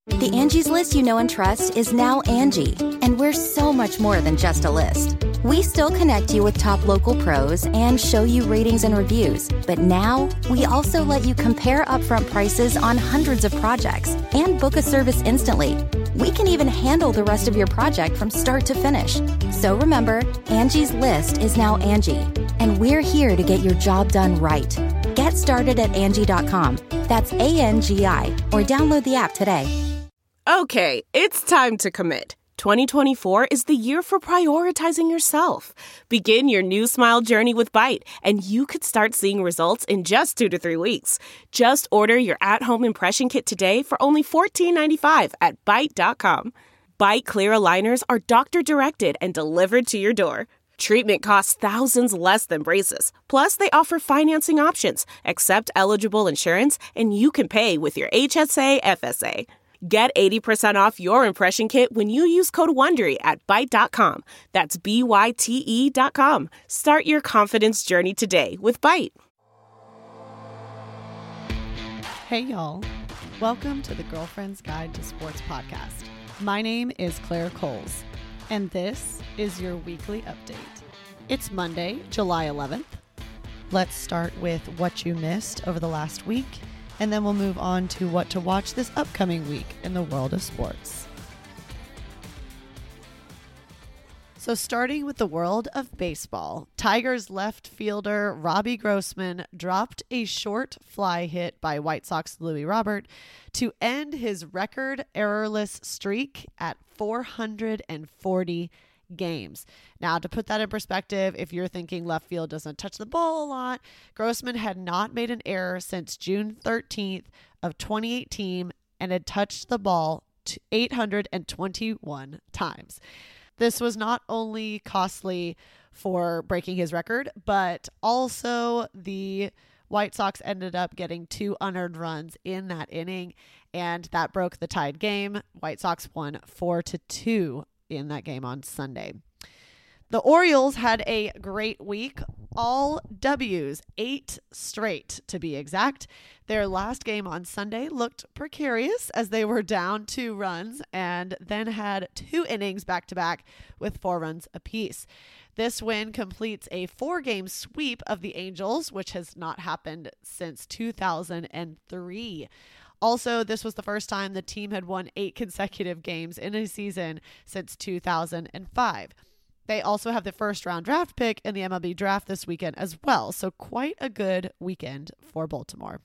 The Angie's List you know and trust is now Angie, and we're so much more than just a list. We still connect you with top local pros and show you ratings and reviews, but now we also let you compare upfront prices on hundreds of projects and book a service instantly. We can even handle the rest of your project from start to finish. So remember, Angie's List is now Angie, and we're here to get your job done right. Get started at Angie.com. That's ANGI, or download the app today. Okay, it's time to commit. 2024 is the year for prioritizing yourself. Begin your new smile journey with Byte, and you could start seeing results in just 2 to 3 weeks. Just order your at-home impression kit today for only $14.95 at Byte.com. Byte Clear aligners are doctor-directed and delivered to your door. Treatment costs thousands less than braces. Plus, they offer financing options, accept eligible insurance, and you can pay with your HSA FSA. Get 80% off your impression kit when you use code WONDERY at Byte.com. That's BYTE.com. Start your confidence journey today with Byte. Hey, y'all. Welcome to the Girlfriend's Guide to Sports podcast. My name is Claire Coles, and this is your weekly update. It's Monday, July 11th. Let's start with what you missed over the last week, and then we'll move on to what to watch this upcoming week in the world of sports. So starting with the world of baseball, Tigers left fielder Robbie Grossman dropped a short fly hit by White Sox Louis Robert to end his record errorless streak at 440 games. Now, to put that in perspective, if you're thinking left field doesn't touch the ball a lot, Grossman had not made an error since June 13th of 2018 and had touched the ball 821 times. This was not only costly for breaking his record, but also the White Sox ended up getting 2 unearned runs in that inning, and that broke the tied game. White Sox won 4-2 in that game on Sunday. The Orioles had a great week, all W's, 8 straight to be exact. Their last game on Sunday looked precarious as they were down 2 runs and then had 2 innings back-to-back with 4 runs apiece. This win completes a 4-game sweep of the Angels, which has not happened since 2003. Also, this was the first time the team had won 8 consecutive games in a season since 2005. They also have the first-round draft pick in the MLB draft this weekend as well, so quite a good weekend for Baltimore.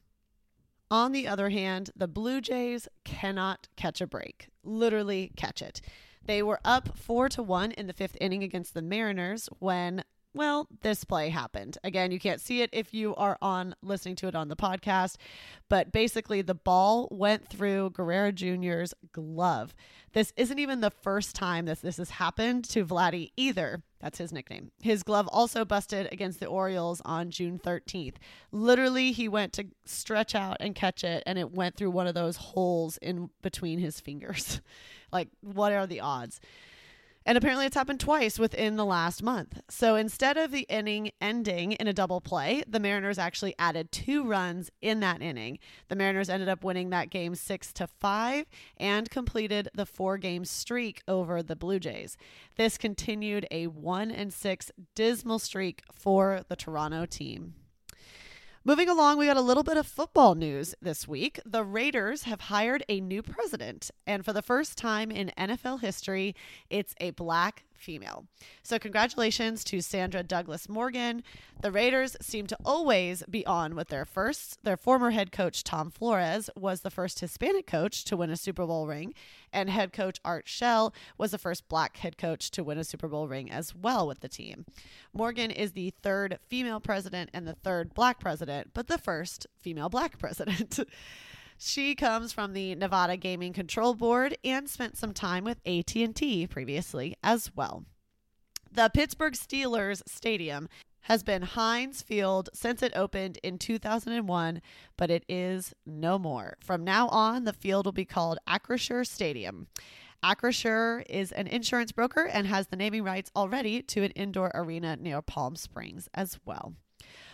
On the other hand, the Blue Jays cannot catch a break. Literally catch it. They were up 4-1 in the 5th inning against the Mariners when, well, this play happened. Again, you can't see it if you are listening to it on the podcast, but basically the ball went through Guerrero Jr.'s glove. This isn't even the first time that this has happened to Vladdy either. That's his nickname. His glove also busted against the Orioles on June 13th. Literally, he went to stretch out and catch it, and it went through one of those holes in between his fingers. Like, what are the odds? And apparently it's happened twice within the last month. So instead of the inning ending in a double play, the Mariners actually added 2 runs in that inning. The Mariners ended up winning that game 6-5 and completed the 4-game streak over the Blue Jays. This continued a 1-6 dismal streak for the Toronto team. Moving along, we got a little bit of football news this week. The Raiders have hired a new president, and for the first time in NFL history, it's a black female. So congratulations to Sandra Douglas Morgan. The Raiders seem to always be on with their firsts. Their former head coach, Tom Flores, was the first Hispanic coach to win a Super Bowl ring, and head coach Art Shell was the first black head coach to win a Super Bowl ring as well with the team. Morgan is the 3rd female president and the 3rd black president, but the first female black president. She comes from the Nevada Gaming Control Board and spent some time with AT&T previously as well. The Pittsburgh Steelers Stadium has been Heinz Field since it opened in 2001, but it is no more. From now on, the field will be called Acrisure Stadium. Acrisure is an insurance broker and has the naming rights already to an indoor arena near Palm Springs as well.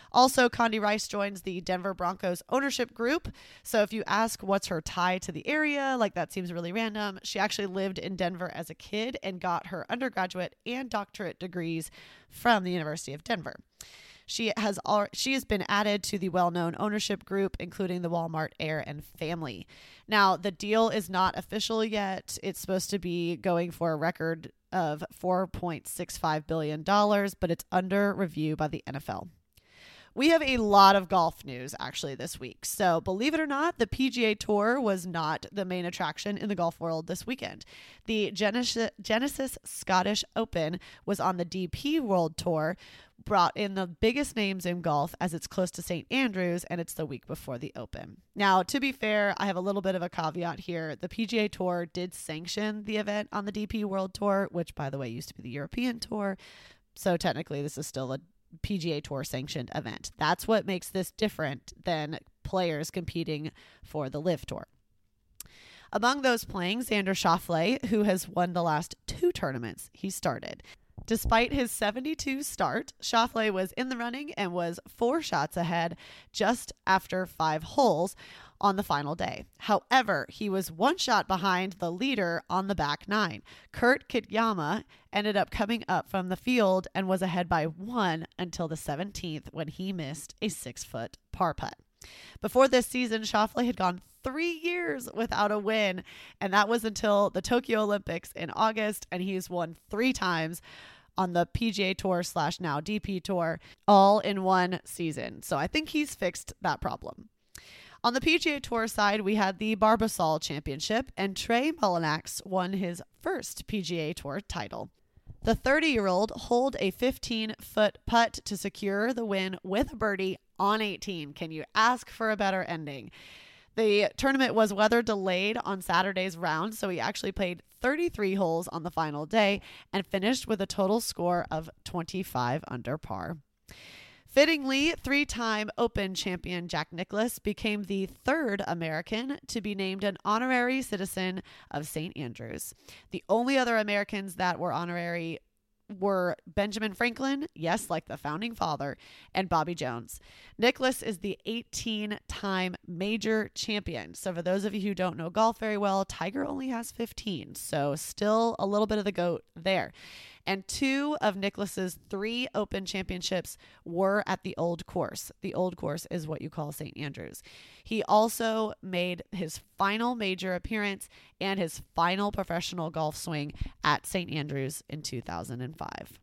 Also, Condi Rice joins the Denver Broncos ownership group. So if you ask what's her tie to the area, like that seems really random, she actually lived in Denver as a kid and got her undergraduate and doctorate degrees from the University of Denver. She has been added to the well-known ownership group, including the Walmart heir and family. Now, the deal is not official yet. It's supposed to be going for a record of $4.65 billion, but it's under review by the NFL. We have a lot of golf news actually this week. So believe it or not, the PGA Tour was not the main attraction in the golf world this weekend. The Genesis Scottish Open was on the DP World Tour, brought in the biggest names in golf as it's close to St. Andrews and it's the week before the Open. Now, to be fair, I have a little bit of a caveat here. The PGA Tour did sanction the event on the DP World Tour, which by the way used to be the European Tour. So technically this is still a PGA Tour sanctioned event. That's what makes this different than players competing for the LIV Tour. Among those playing, Xander Schauffele, who has won the last 2 tournaments he started. Despite his 72 start, Schauffele was in the running and was 4 shots ahead just after 5 holes on the final day. However, he was 1 shot behind the leader on the back 9. Kurt Kitayama ended up coming up from the field and was ahead by 1 until the 17th when he missed a 6-foot par putt. Before this season, Schauffele had gone 3 years without a win, and that was until the Tokyo Olympics in August, and he's won 3 times on the PGA Tour / now DP Tour, all in one season. So I think he's fixed that problem. On the PGA Tour side, we had the Barbasol Championship, and Trey Mullinax won his first PGA Tour title. The 30-year-old holed a 15-foot putt to secure the win with a birdie on 18. Can you ask for a better ending? The tournament was weather delayed on Saturday's round, so he actually played 33 holes on the final day and finished with a total score of 25 under par. Fittingly, 3-time Open champion Jack Nicklaus became the 3rd American to be named an honorary citizen of St. Andrews. The only other Americans that were honorary were Benjamin Franklin, yes, like the founding father, and Bobby Jones. Nicklaus is the 18-time major champion. So for those of you who don't know golf very well, Tiger only has 15. So still a little bit of the GOAT there. And 2 of Nicklaus's 3 Open championships were at the Old Course. The Old Course is what you call St. Andrews. He also made his final major appearance and his final professional golf swing at St. Andrews in 2005.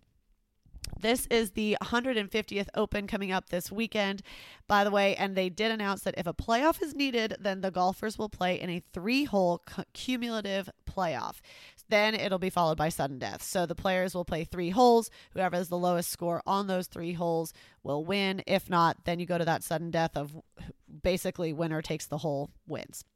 This is the 150th Open coming up this weekend, by the way, and they did announce that if a playoff is needed, then the golfers will play in a 3-hole cumulative playoff. Then it'll be followed by sudden death. So the players will play 3 holes. Whoever has the lowest score on those 3 holes will win. If not, then you go to that sudden death of basically winner takes the hole wins.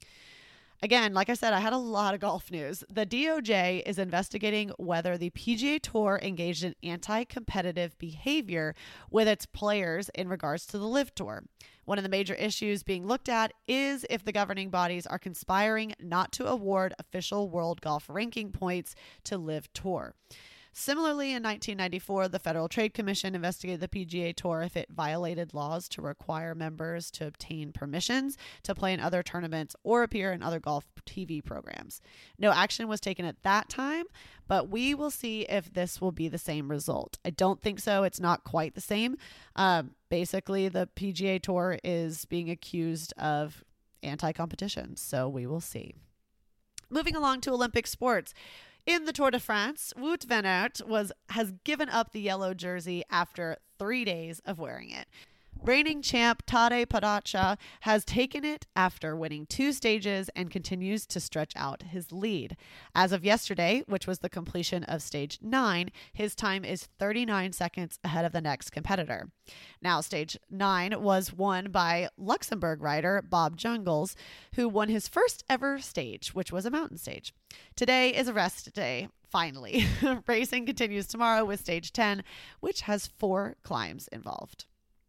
Again, like I said, I had a lot of golf news. The DOJ is investigating whether the PGA Tour engaged in anti-competitive behavior with its players in regards to the LIV Tour. One of the major issues being looked at is if the governing bodies are conspiring not to award official World Golf Ranking points to LIV Tour. Similarly, in 1994, the Federal Trade Commission investigated the PGA Tour if it violated laws to require members to obtain permissions to play in other tournaments or appear in other golf TV programs. No action was taken at that time, but we will see if this will be the same result. I don't think so. It's not quite the same. Basically, the PGA Tour is being accused of anti-competition, so we will see. Moving along to Olympic sports. In the Tour de France, Wout van Aert has given up the yellow jersey after 3 days of wearing it. Reigning champ Tadej Pogačar has taken it after winning 2 stages and continues to stretch out his lead. As of yesterday, which was the completion of stage 9, his time is 39 seconds ahead of the next competitor. Now, stage 9 was won by Luxembourg rider Bob Jungels, who won his first ever stage, which was a mountain stage. Today is a rest day. Finally, racing continues tomorrow with stage 10, which has 4 climbs involved.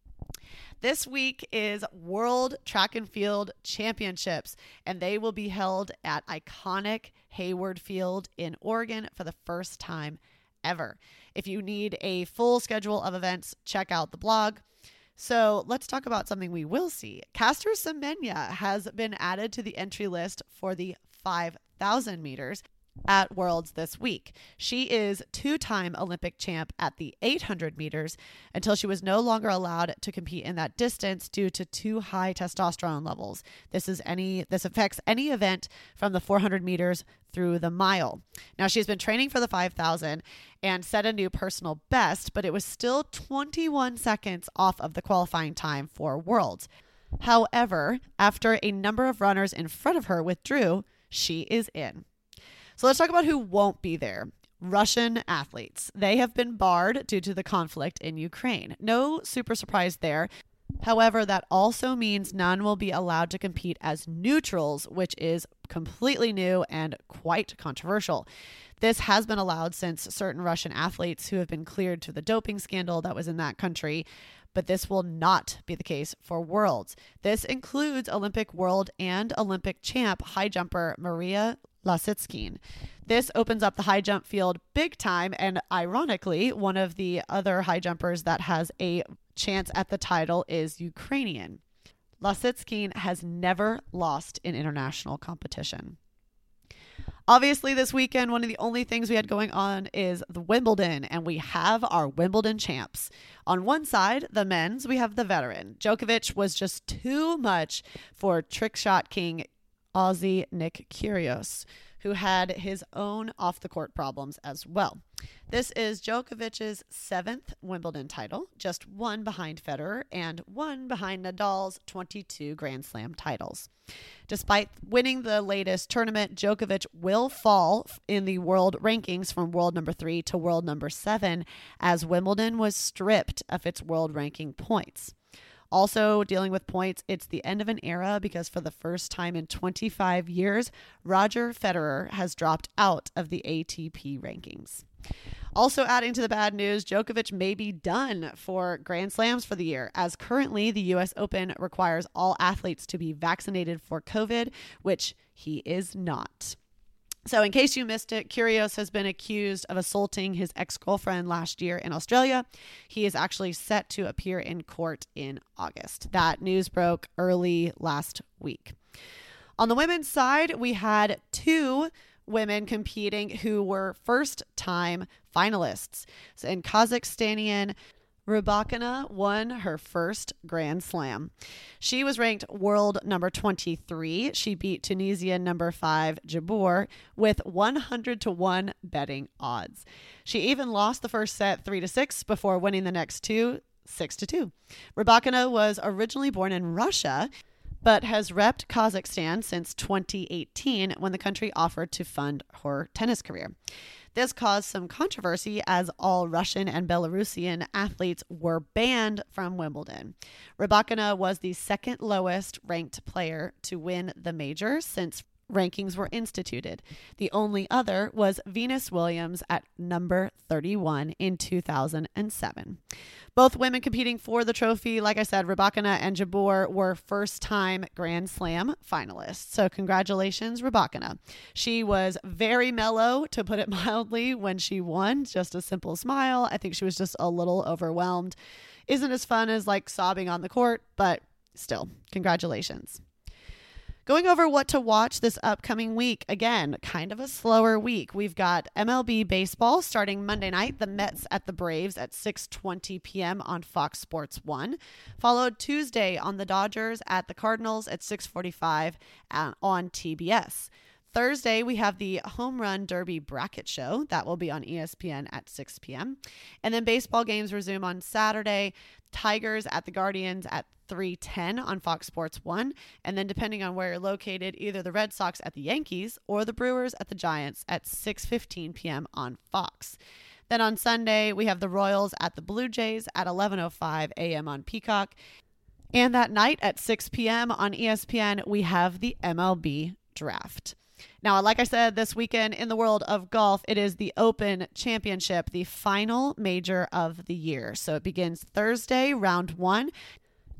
This week is World Track and Field Championships, and they will be held at iconic Hayward Field in Oregon for the first time ever. If you need a full schedule of events, check out the blog. So let's talk about something we will see. Caster Semenya has been added to the entry list for the 5,000 meters at Worlds this week. She is two-time Olympic champ at the 800 meters until she was no longer allowed to compete in that distance due to too high testosterone levels. This affects any event from the 400 meters through the mile. Now, she's been training for the 5,000 and set a new personal best, but it was still 21 seconds off of the qualifying time for Worlds. However, after a number of runners in front of her withdrew, she is in. So let's talk about who won't be there. Russian athletes. They have been barred due to the conflict in Ukraine. No super surprise there. However, that also means none will be allowed to compete as neutrals, which is completely new and quite controversial. This has been allowed since certain Russian athletes who have been cleared to the doping scandal that was in that country, but this will not be the case for Worlds. This includes Olympic world and Olympic champ high jumper Maria Lasitskin. This opens up the high jump field big time, and ironically, one of the other high jumpers that has a chance at the title is Ukrainian. Lasitskin has never lost in international competition. Obviously, this weekend, one of the only things we had going on is the Wimbledon, and we have our Wimbledon champs. On one side, the men's, we have the veteran. Djokovic was just too much for trick shot king Aussie Nick Kyrgios, who had his own off-the-court problems as well. This is Djokovic's 7th Wimbledon title, just one behind Federer and one behind Nadal's 22 Grand Slam titles. Despite winning the latest tournament, Djokovic will fall in the world rankings from world number 3 to world number 7 as Wimbledon was stripped of its world ranking points. Also dealing with points, it's the end of an era because for the first time in 25 years, Roger Federer has dropped out of the ATP rankings. Also adding to the bad news, Djokovic may be done for Grand Slams for the year, as currently the U.S. Open requires all athletes to be vaccinated for COVID, which he is not. So in case you missed it, Kyrgios has been accused of assaulting his ex-girlfriend last year in Australia. He is actually set to appear in court in August. That news broke early last week. On the women's side, we had two women competing who were first-time finalists. So in Kazakhstanian, Rybakina won her first Grand Slam. She was ranked world number 23. She beat Tunisian number 5 Jabeur with 100-1 betting odds. She even lost the first set 3-6 before winning the next two 6-2. Rybakina was originally born in Russia, but has repped Kazakhstan since 2018 when the country offered to fund her tennis career. This caused some controversy as all Russian and Belarusian athletes were banned from Wimbledon. Rybakina was the second lowest ranked player to win the major since rankings were instituted. The only other was Venus Williams at number 31 in 2007. Both women competing for the trophy, like I said, Rybakina and Jabeur were first-time Grand Slam finalists. So congratulations, Rybakina. She was very mellow, to put it mildly, when she won. Just a simple smile. I think she was just a little overwhelmed. Isn't as fun as like sobbing on the court, but still, congratulations. Going over what to watch this upcoming week. Again, kind of a slower week. We've got MLB baseball starting Monday night. The Mets at the Braves at 6:20 p.m. on Fox Sports 1. Followed Tuesday on the Dodgers at the Cardinals at 6:45 on TBS. Thursday, we have the Home Run Derby Bracket Show. That will be on ESPN at 6 p.m. And then baseball games resume on Saturday. Tigers at the Guardians at 3:10 on Fox Sports 1. And then depending on where you're located, either the Red Sox at the Yankees or the Brewers at the Giants at 6:15 p.m. on Fox. Then on Sunday, we have the Royals at the Blue Jays at 11:05 a.m. on Peacock. And that night at 6 p.m. on ESPN, we have the MLB Draft. Now, like I said, this weekend in the world of golf, it is the Open Championship, the final major of the year. So it begins Thursday, round 1.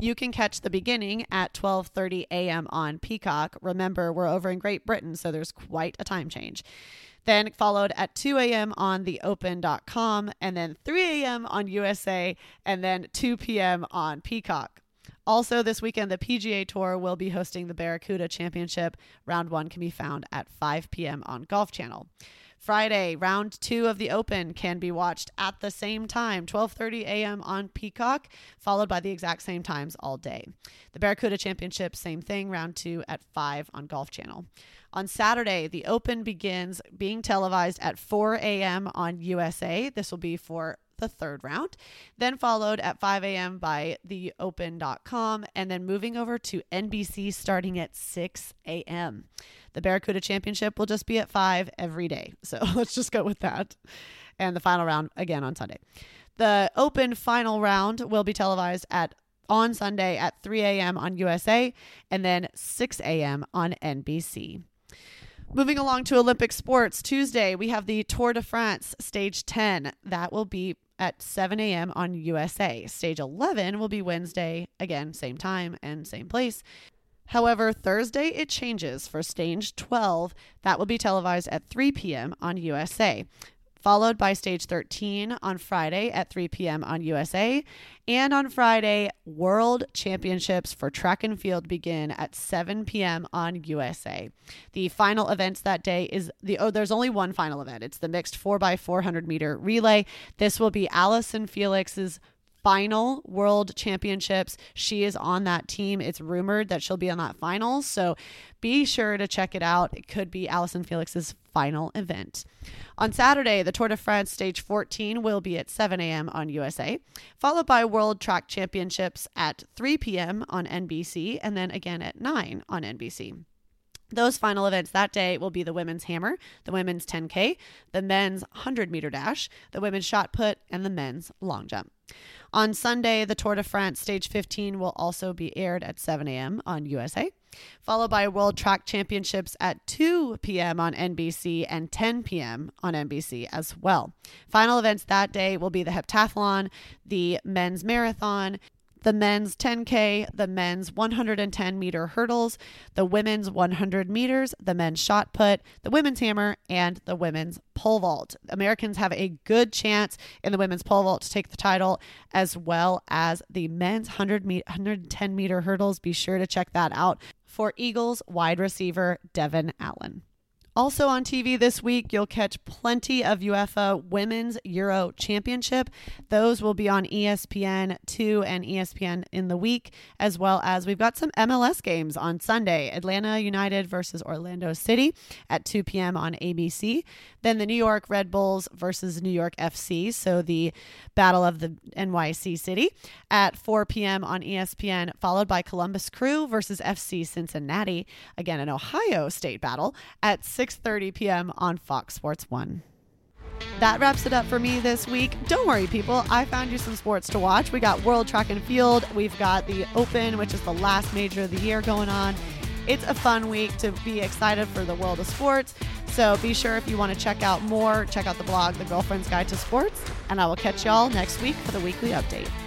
You can catch the beginning at 12:30 a.m. on Peacock. Remember, we're over in Great Britain, so there's quite a time change. Then followed at 2 a.m. on theopen.com, and then 3 a.m. on USA, and then 2 p.m. on Peacock. Also this weekend, the PGA Tour will be hosting the Barracuda Championship. Round 1 can be found at 5 p.m. on Golf Channel. Friday, round 2 of the Open can be watched at the same time, 12:30 a.m. on Peacock, followed by the exact same times all day. The Barracuda Championship, same thing, round 2 at 5 on Golf Channel. On Saturday, the Open begins being televised at 4 a.m. on USA. This will be for the third round, then followed at 5 a.m. by theopen.com, and then moving over to NBC starting at 6 a.m. The Barracuda Championship will just be at 5 every day. So let's just go with that. And the final round again on Sunday. The Open final round will be televised on Sunday at 3 a.m. on USA and then 6 a.m. on NBC. Moving along to Olympic sports, Tuesday, we have the Tour de France Stage 10. That will be at 7 a.m. on USA. Stage 11 will be Wednesday, again, same time and same place. However, Thursday, it changes for Stage 12. That will be televised at 3 p.m. on USA. Followed by Stage 13 on Friday at 3 p.m. on USA. And on Friday, World Championships for track and field begin at 7 p.m. on USA. The final events that day is there's only one final event. It's the mixed 4x400 meter relay. This will be Allyson Felix's final World Championships. She is on that team. It's rumored that she'll be on that final, so be sure to check it out. It could be Allyson Felix's final event. On Saturday, the Tour de France Stage 14 will be at 7 a.m. on USA, followed by World Track Championships at 3 p.m. on NBC, and then again at 9 on NBC. Those final events that day will be the women's hammer, the women's 10K, the men's 100-meter dash, the women's shot put, and the men's long jump. On Sunday, the Tour de France Stage 15 will also be aired at 7 a.m. on USA, followed by World Track Championships at 2 p.m. on NBC and 10 p.m. on NBC as well. Final events that day will be the heptathlon, the men's marathon, the men's 10K, the men's 110-meter hurdles, the women's 100 meters, the men's shot put, the women's hammer, and the women's pole vault. Americans have a good chance in the women's pole vault to take the title, as well as the men's 110-meter hurdles. Be sure to check that out for Eagles wide receiver Devin Allen. Also on TV this week, you'll catch plenty of UEFA Women's Euro Championship. Those will be on ESPN2 and ESPN in the week, as well as we've got some MLS games on Sunday. Atlanta United versus Orlando City at 2 p.m. on ABC. Then the New York Red Bulls versus New York FC, so the Battle of the NYC City at 4 p.m. on ESPN, followed by Columbus Crew versus FC Cincinnati, again an Ohio State battle, at 6:30 p.m. on Fox Sports 1. That wraps it up for me this week. Don't worry, people. I found you some sports to watch. We got World Track and Field. We've got the Open, which is the last major of the year going on. It's a fun week to be excited for the world of sports. So be sure if you want to check out more, check out the blog, The Girlfriend's Guide to Sports. And I will catch y'all next week for the weekly update.